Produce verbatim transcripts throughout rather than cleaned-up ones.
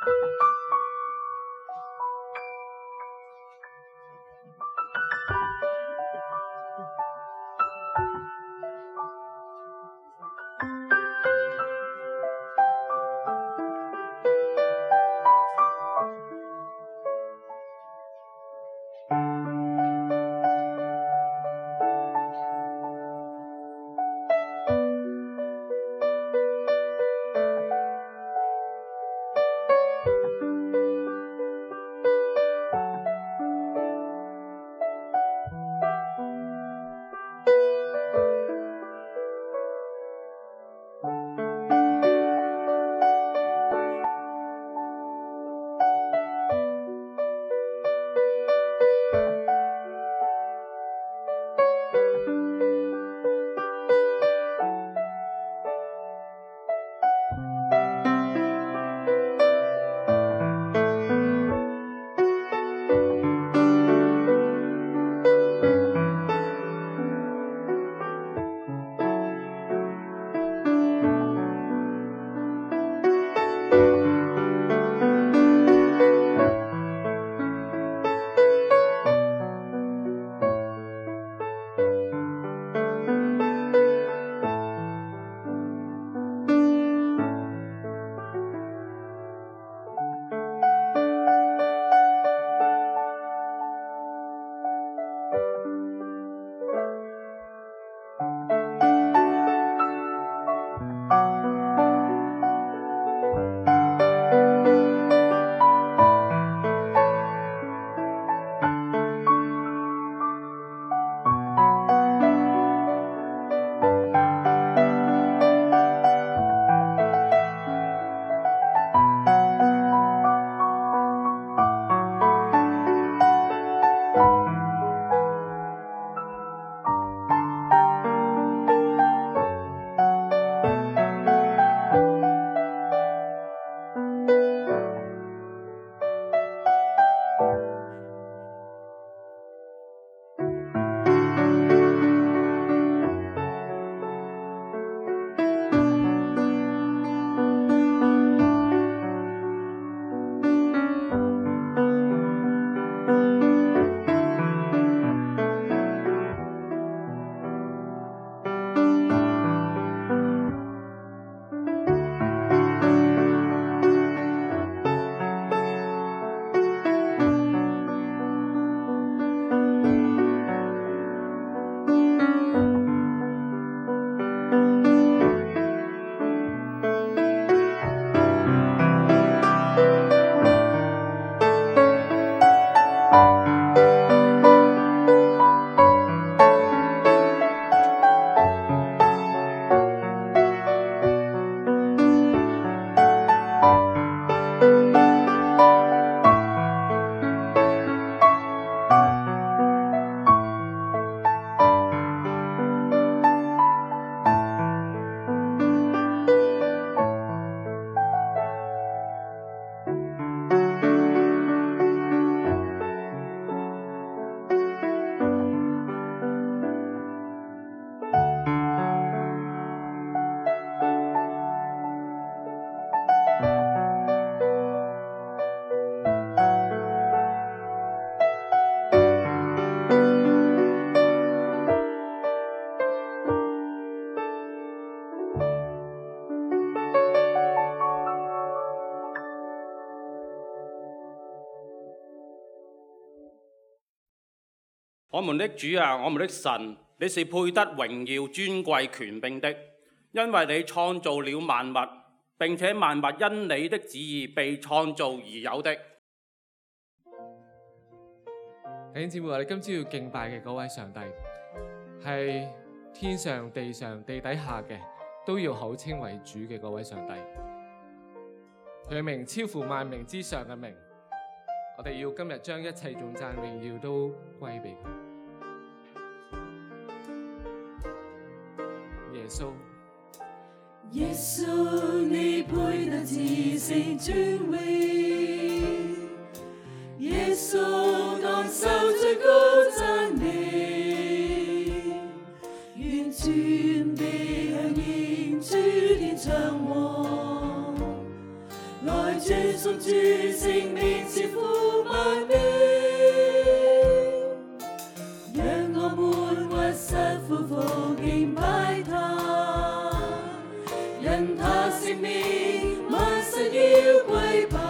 我們的主啊，我們的神，你是配得榮耀、尊貴、權柄的，因為你創造了萬物，並且萬物因你的旨意被創造而有的。 弟兄姊妹，我哋今朝要敬拜嘅嗰位上帝，係天上、地上、地底下嘅都要口稱為主嘅嗰位上帝。佢嘅名超乎萬名之上嘅名，我哋要今日將一切頌讚榮耀都歸俾佢。耶穌， 耶穌，你配得至聖尊榮，耶穌當受最高讚美，願全地響應主天長王， 來尊崇主聖名，前呼萬名，讓我們屈膝俯伏敬拜他，因他聖名萬世要跪拜，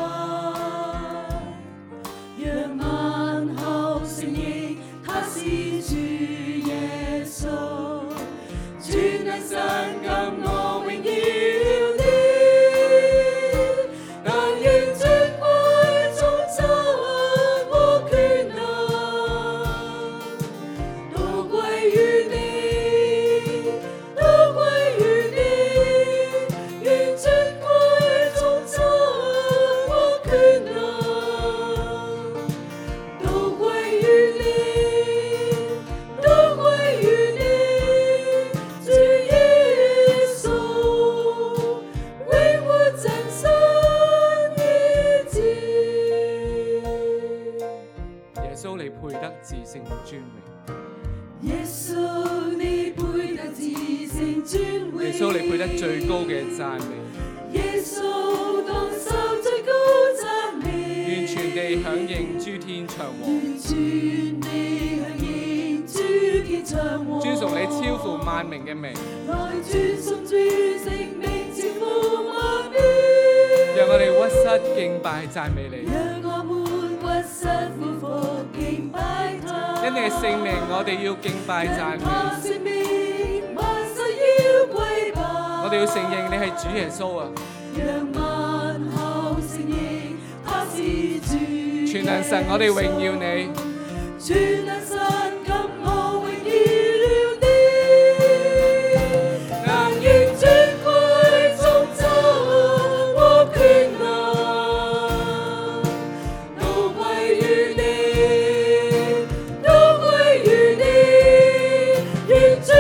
讓萬口承認他是主耶穌，主能神感我榮耀你。 最高嘅讚美， 耶穌當受最高讚美， 完全地響應諸天長王， 完全地響應諸天長王， 尊崇你超乎萬名嘅名， 來尊崇主聖名，超乎萬名， 讓我哋屈膝敬拜讚美你， 讓我們屈膝俯伏敬拜他， 因你嘅聖名我哋要敬拜讚美。我哋要承認你係主耶穌啊！ 讓萬口承認他是主。 全能神，我哋榮耀你。 全能神，給我榮耀你。能願尊貴頌讚和權能，都歸於你，都歸於你。願尊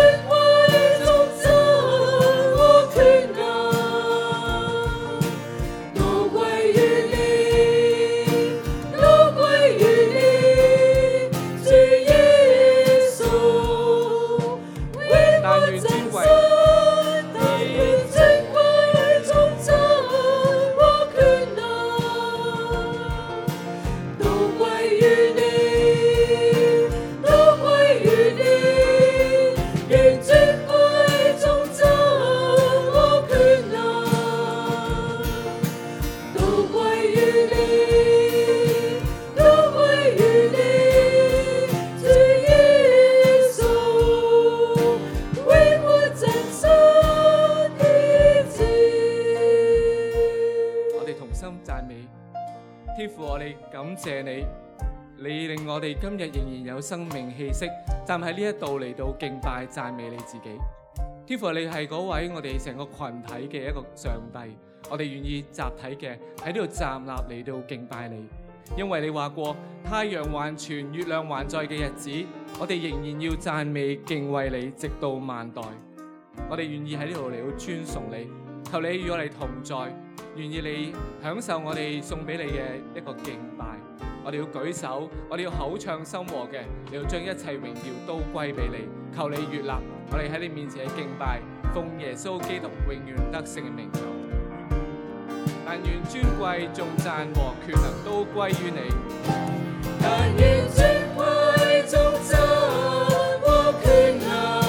謝你，你令我哋今日仍然有生命氣息，站喺呢一度嚟到敬拜讚美你自己。天父，你係嗰位我哋成個群體嘅一個上帝，我哋願意集體嘅喺呢度站立嚟到敬拜你，因為你話過太陽還存，月亮還在嘅日子，我哋仍然要讚美敬畏你，直到萬代。我哋願意喺呢度嚟到尊崇你，求你與我哋同在，願意你享受我哋送俾你嘅一個敬拜。我哋要舉手，我哋要口唱心和嘅，你要將一切榮耀都歸俾你。求你悅納我哋喺你面前嘅敬拜，奉耶穌基督永遠得勝嘅名求。但願尊貴頌讚和權能都歸於你。 但願尊貴頌讚和權能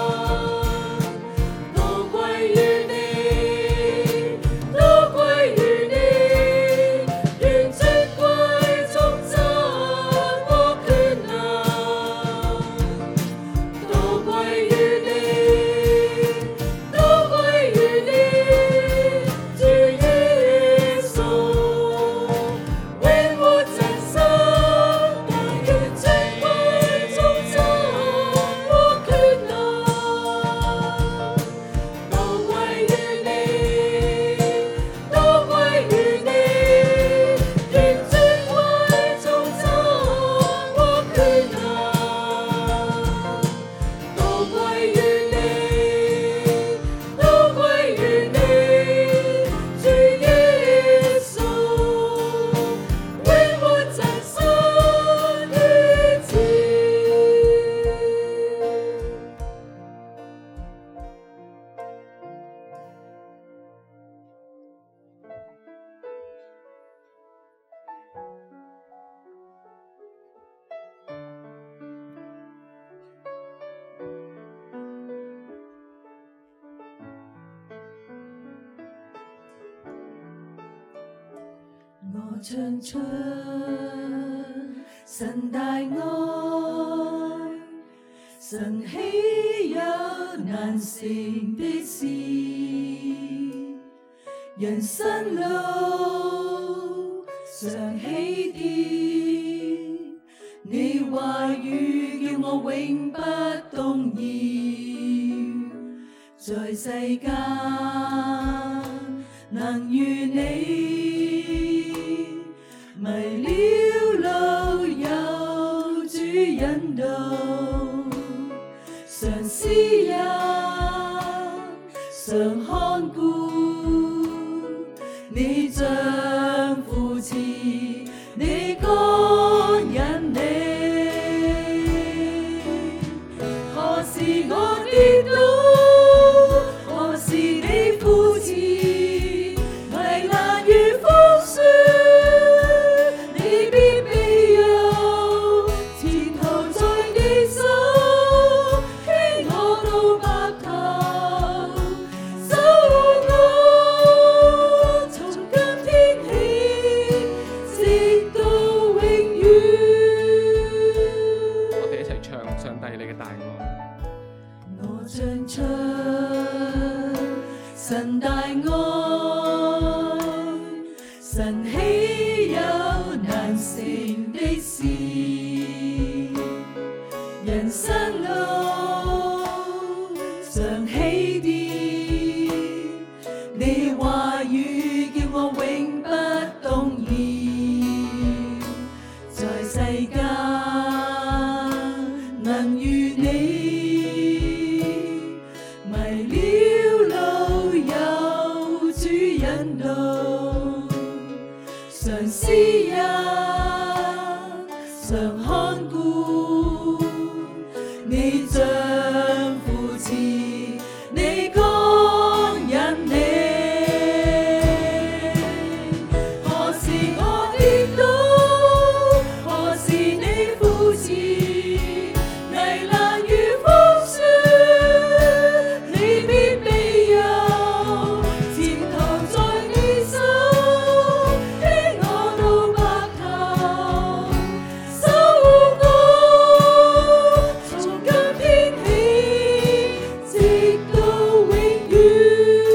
都歸於你，都歸於你。願尊貴頌讚和權能都歸於你，都歸於你。主耶穌永活真神，但願唱出神大愛，神豈有難成的事？人生路常起跌，你話語叫我永不動搖，在世間能與你迷了路，有主引導，常施恩，常看顧，你像扶持，你乾引你。何時我跌倒，何時你扶持，危難如風雪，你必庇佑，前途在你手，牽我到白頭，守我從今天起，直到永遠。 我哋一齊唱上帝你嘅大愛。 我唱出神大愛，神豈有難成的事？人生路常起跌，你話語叫我永不動搖，在世間能與你迷了路，有主引導，常施恩，常看顧，你像扶持，你乾引你。何時我跌倒，何時你扶持，危難如風雪，你必庇佑，前途在你手，牽我到白頭，守我從今天起，直到永遠。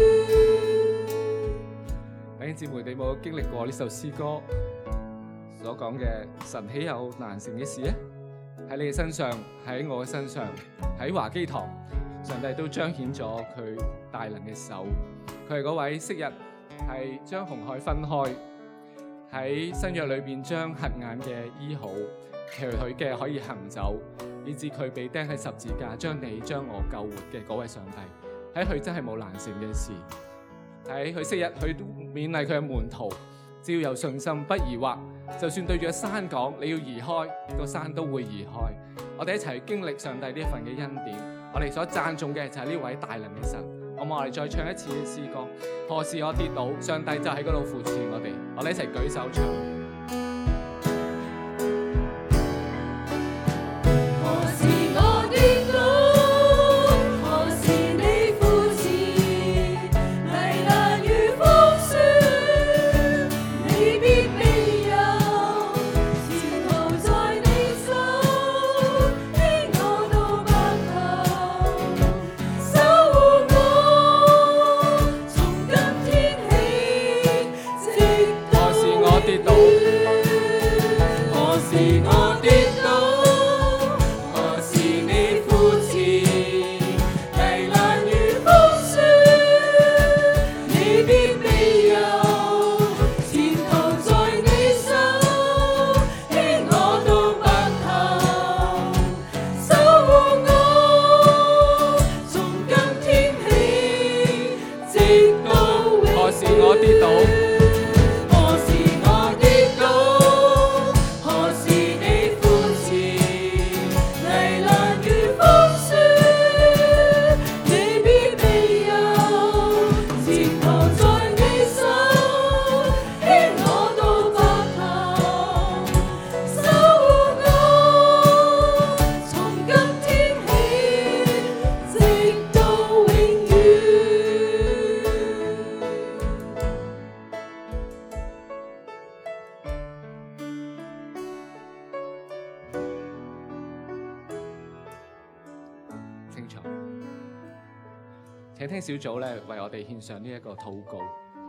弟兄姊妹，你有冇經歷過呢首詩歌所講嘅神豈有難成嘅事咧？喺你嘅身上，喺我嘅身上，喺華基堂，上帝都彰顯咗佢大能嘅手。佢係嗰位昔日係將紅海分開，喺新約裏邊將瞎眼嘅醫好，其佢嘅可以行走，以致佢被釘喺十字架，將你將我救活嘅嗰位上帝，喺佢真係冇難成嘅事。喺佢昔日，佢都勉勵佢嘅門徒，只要有信心，不疑惑，就算對住個山講你要移開，個山都會移開。我哋一齊經歷上帝呢一份嘅恩典，我哋所讚頌嘅就係呢位大能嘅神。好嘛，我哋再唱一次嘅詩歌。何時我跌倒，上帝就喺嗰度扶持我哋。我哋一齊舉手唱。 何時我跌倒，何時你扶持，危難如風雪，你必庇佑，前途在你手，牽我到白頭，守我從今天起，直到何時我跌倒， 請聽小組咧為我哋獻上呢一個禱告。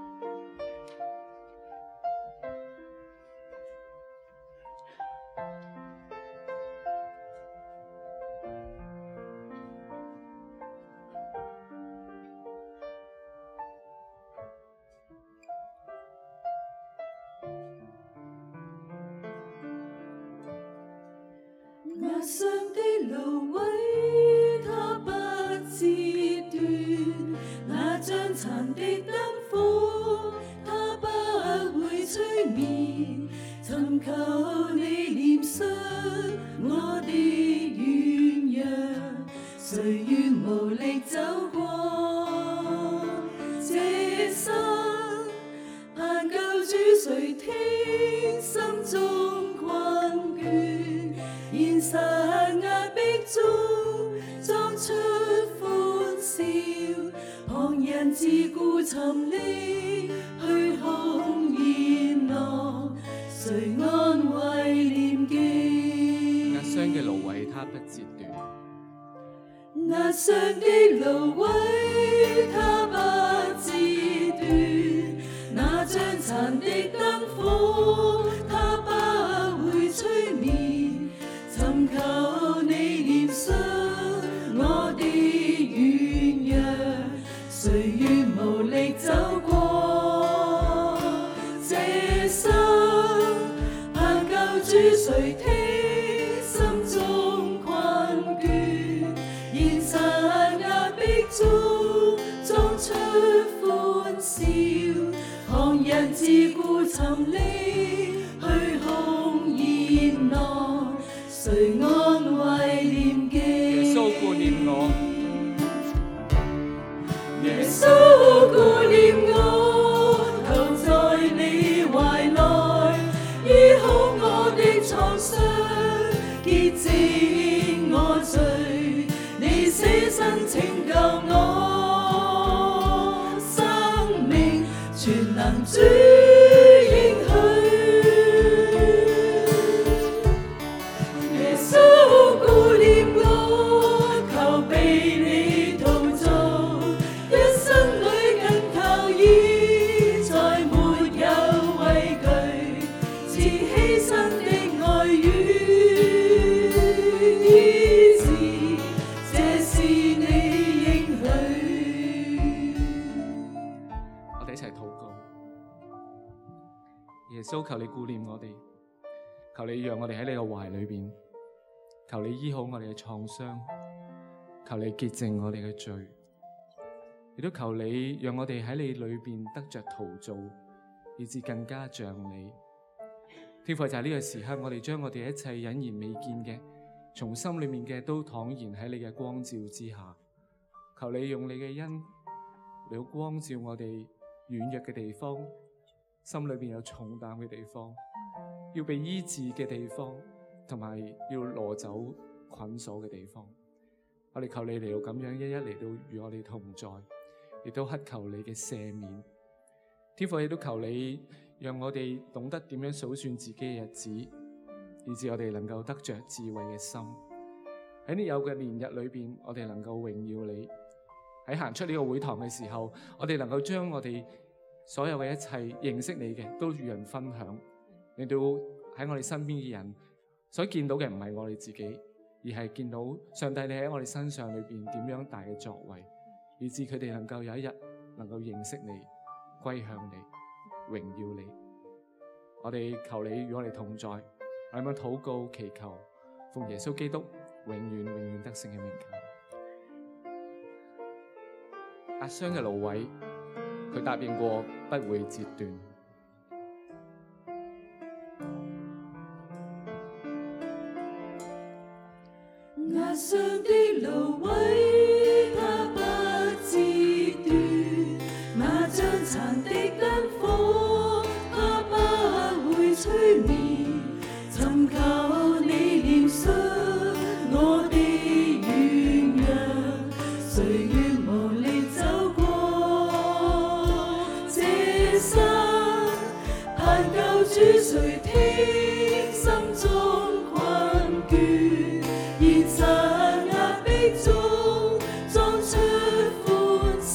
壓傷的蘆葦，它不折斷；那將殘的燈火，它不會吹滅。尋求你憐恤我的軟弱，誰願無力走過這生？盼救主垂聽心中困倦，現實壓迫中裝出歡笑，旁人自顧沉溺，虛空熱鬧，誰安慰念記？ 壓傷嘅蘆葦它不折斷， 壓傷的蘆葦它不折斷，那將殘的燈火它不會吹滅。尋求你憐恤我的軟弱，誰願無力走過這生？盼救主垂聽心中困倦，現實壓迫中裝出歡笑，旁人自顧沉溺，虛空熱鬧，誰安慰念記？ 耶穌顧念我， 耶穌顧念我，投在你懷內，醫好我的創傷，潔淨我罪，你捨身拯救我生命，全能主應許。耶穌顧念我，求被你陶造，一生裏緊靠倚，再沒有畏懼，似犧牲的愛與醫治，這是你應許。 我哋一齊禱告。耶穌，求你顧念我哋，求你讓我哋喺你嘅懷裏邊，求你醫好我哋嘅創傷，求你潔淨我哋嘅罪，亦都求你讓我哋喺你裏邊得着陶造，以致更加像你。天父，就係呢個時刻，我哋將我哋一切隱然未見嘅，從心裏面嘅都坦然喺你嘅光照之下。求你用你嘅恩嚟光照我哋軟弱嘅地方，心裏邊有重擔嘅地方，要被醫治嘅地方，同埋要攞走捆鎖嘅地方。我哋求你嚟到咁樣一一嚟到與我哋同在，亦都乞求你嘅赦免。天父，亦都求你讓我哋懂得點樣數算自己嘅日子，以致我哋能夠得着智慧嘅心。喺呢有嘅年日裏邊，我哋能夠榮耀你。喺行出呢個會堂嘅時候，我哋能夠將我哋所有嘅一切認識你嘅都與人分享，令到喺我哋身邊嘅人所見到嘅唔係我哋自己，而係見到上帝你喺我哋身上裏邊點樣大嘅作為，以致佢哋能夠有一日能夠認識你，歸向你，榮耀你。我哋求你與我哋同在，我哋咁樣禱告祈求，奉耶穌基督永遠永遠得勝嘅名求。壓傷嘅蘆葦，佢答應過不會折斷。 壓傷的蘆葦，它不折斷；那將殘的燈火，它不會吹滅。尋求你憐恤我的軟弱，誰願無力走過這生？盼救主垂聽心中困倦，現實壓迫中裝出歡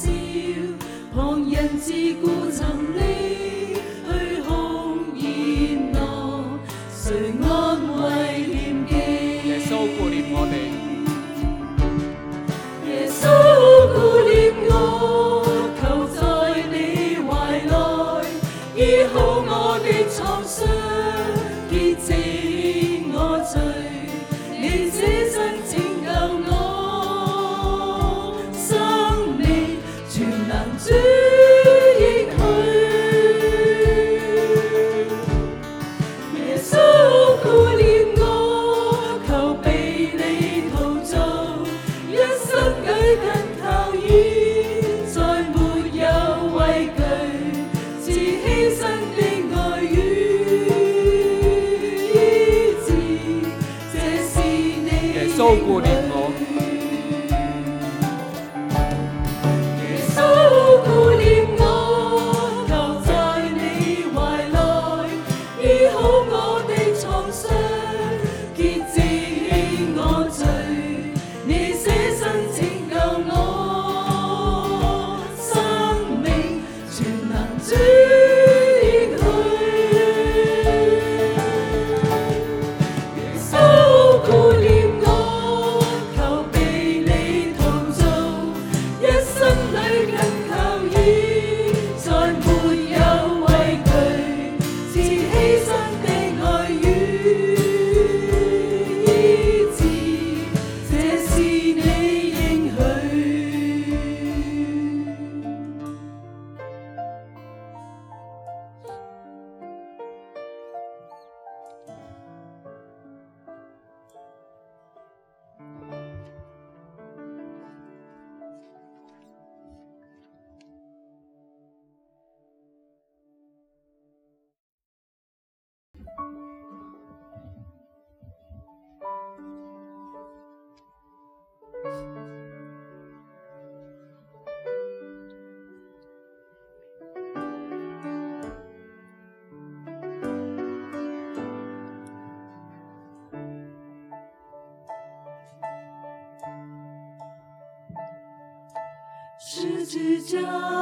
十字架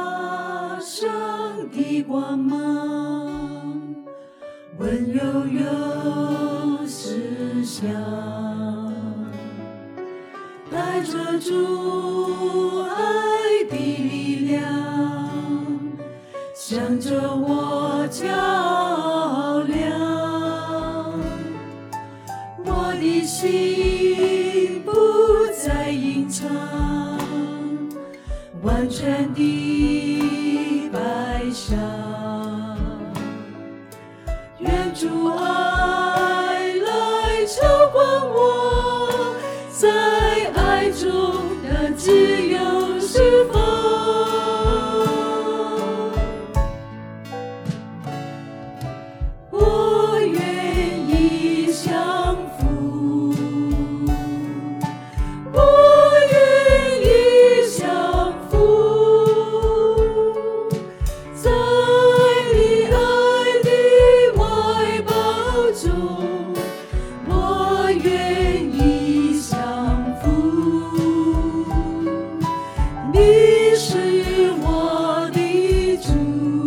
上的光芒，温柔又慈祥，带着主爱的力量，向着我照亮。我的心不再隐藏，完全的摆上，愿主爱来浇灌我，在爱中的自由释放。我愿意降服，我愿意降服，在你爱的怀抱中，我愿意降服。你是我的主，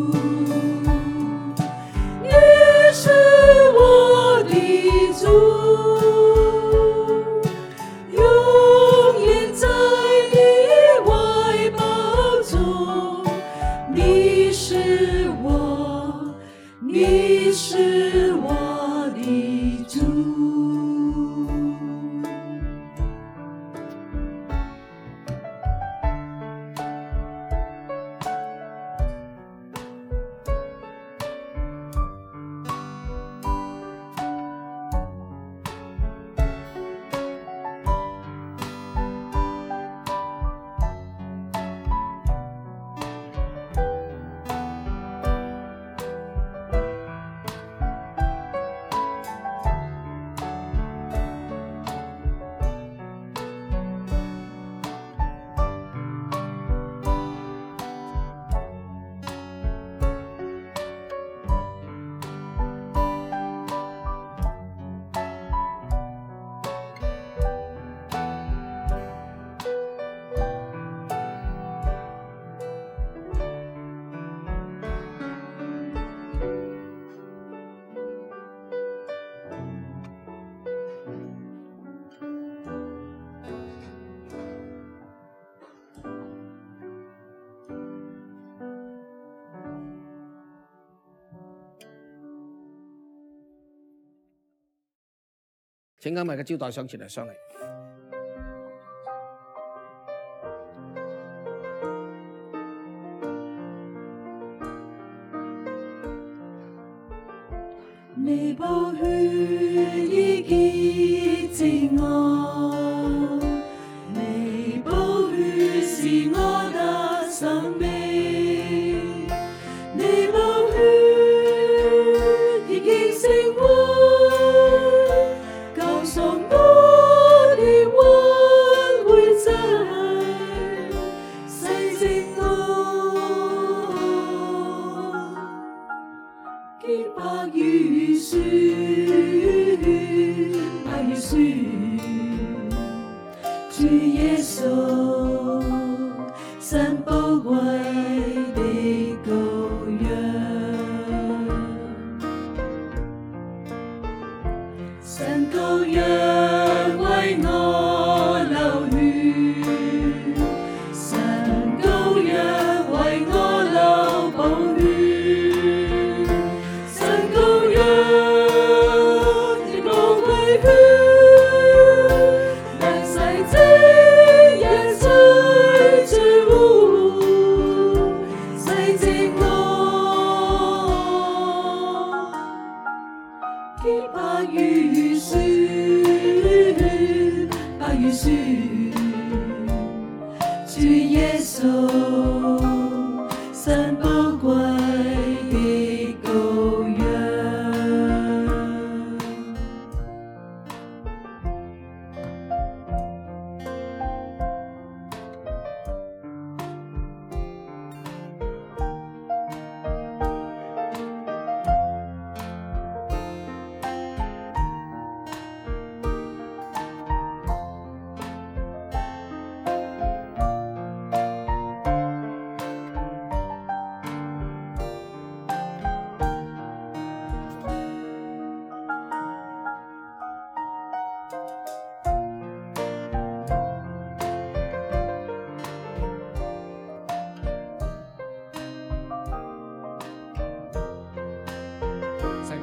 你是我的主，永远在你怀抱中。你是我，你是我的主。 請今日嘅招待上前嚟上嚟。 你寶血已潔淨我，你寶血是我的生命，你寶血已經成我，救贖我的挽回者，洗淨我，潔白如雪，白如雪，主耶穌，神寶貴的羔羊，神羔羊為我流血，神羔羊為我流寶血，神羔羊的寶貴血，能洗淨一切罪污，洗淨我，潔白如雪，白如雪，主耶穌，神寶貴的羔羊。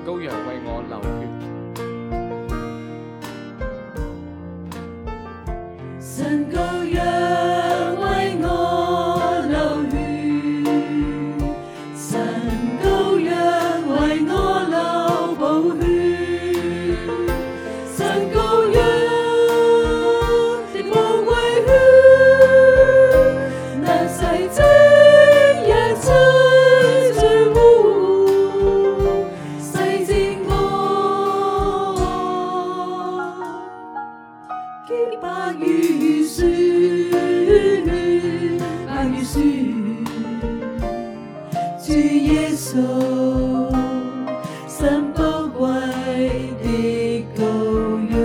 羔羊為我流血。 神羔羊為我流血，神羔羊為我流寶血，神羔羊的寶貴血，能洗淨一切罪污，洗淨我潔白如雪，白如雪。主耶穌，神寶貴的羔羊。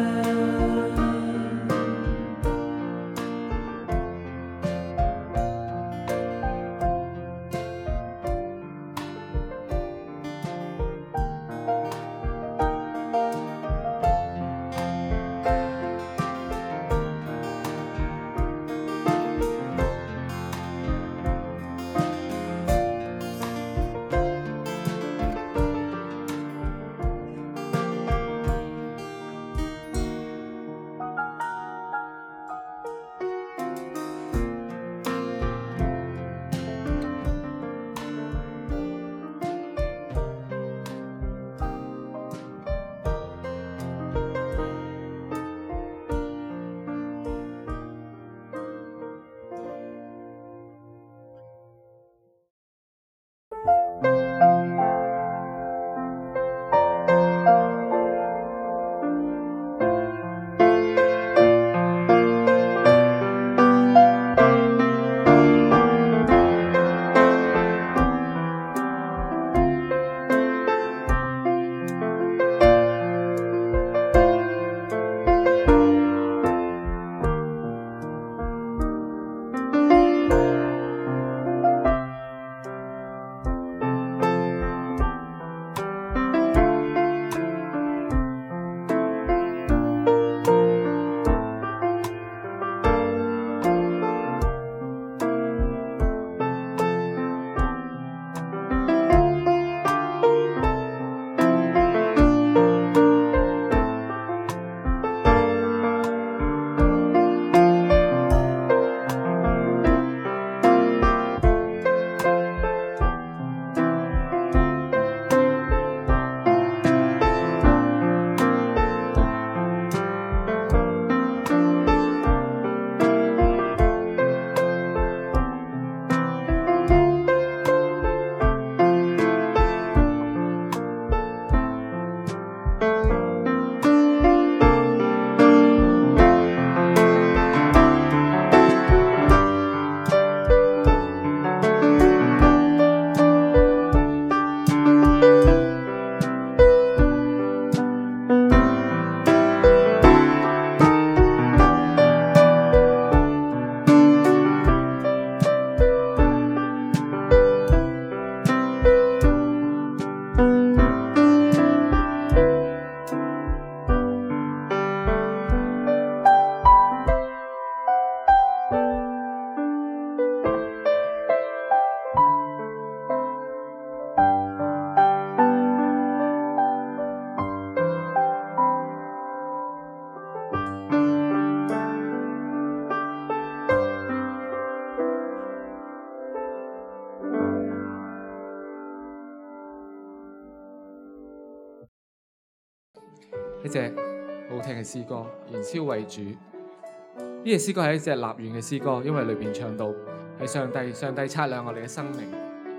一隻好聽嘅詩歌，燃燒為主。呢隻詩歌係一隻立願嘅詩歌，因為裏邊唱到係上帝，上帝擦亮我哋嘅生命。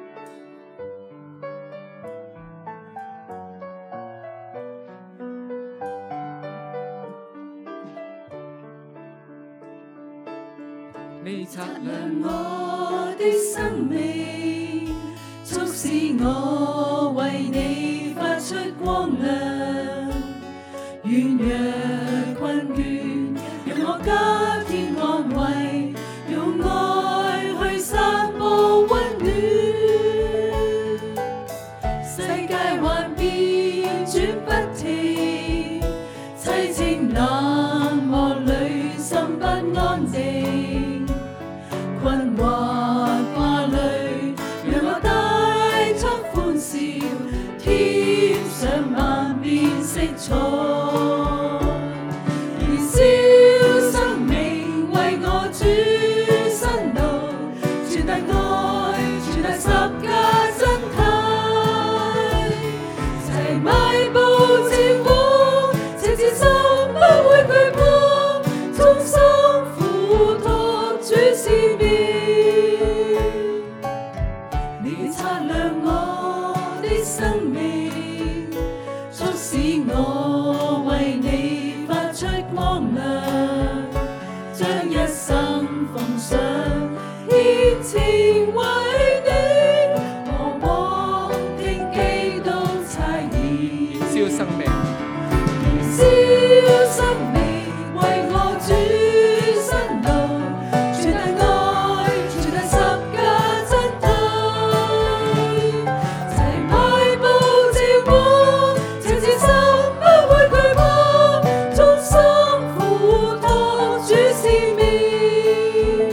你擦亮我的生命，促使我為你發出光亮。軟弱困倦，讓我加添安慰，用愛去散播溫暖。世界幻變轉不停，凄清冷漠裏心不安定。困惑掛慮，讓我帶出歡笑，添上彩，燃燒生命為我主辛勞，傳達愛，傳達十架真諦，齊邁步前往，赤子心不會懼怕，衷心付託主使命，你擦亮我的生命，促使我為你發出光亮，將一生奉上，獻情為你，何往聽基督差遣， 燃燒生命， 燃燒生命為我主辛勞，傳達愛，傳達十架真諦，齊邁步前往，赤子心不會懼怕，衷心付託主使命，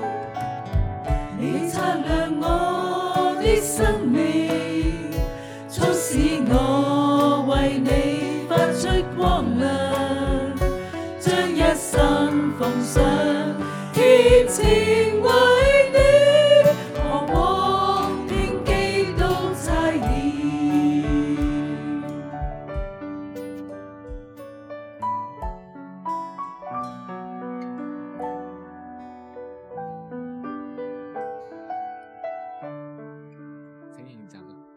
你擦亮我的生命，促使我為你發出光亮，將一生奉上，獻情為你，何往聽基督差遣。 請獻奏啦。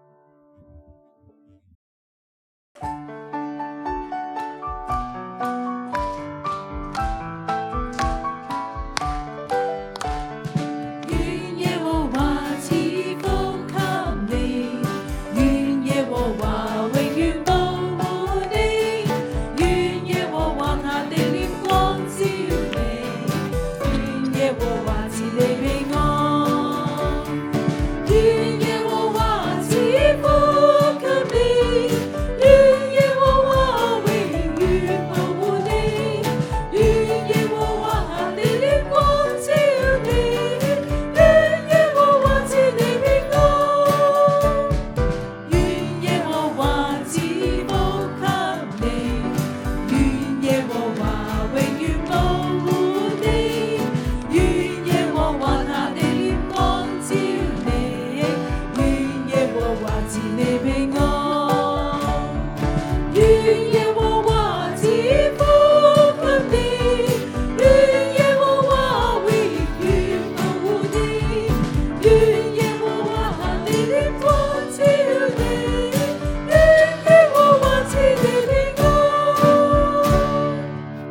願耶和華賜福給你，願耶和華永遠保護你，願耶和華他的臉光照你，願耶和華賜你平安，願耶和華賜福給你，願耶和華永遠保護你，願耶和華他的臉光照你，願耶和華賜你平安，願耶和華賜福給你，願耶和華永遠保護你，願耶和華他的臉光照你，願耶和華賜你平安，願耶和華賜福給你，願耶和華永遠保護你，願耶和華他的臉光照你，願耶和華賜你平安。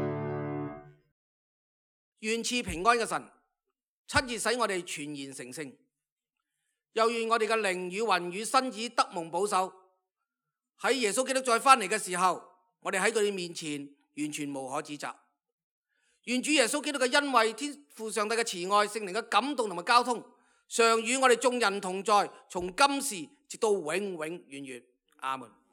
願賜平安嘅神，親自使我哋全然成聖，又願我哋嘅靈與魂與身子得蒙保守，喺耶穌基督再返嚟嘅時候，我哋喺佢哋面前完全無可指責。願主耶穌基督嘅恩惠、天父上帝嘅慈愛、聖靈嘅感動同埋交通，常與我哋眾人同在，從今時直到永永遠遠。阿門。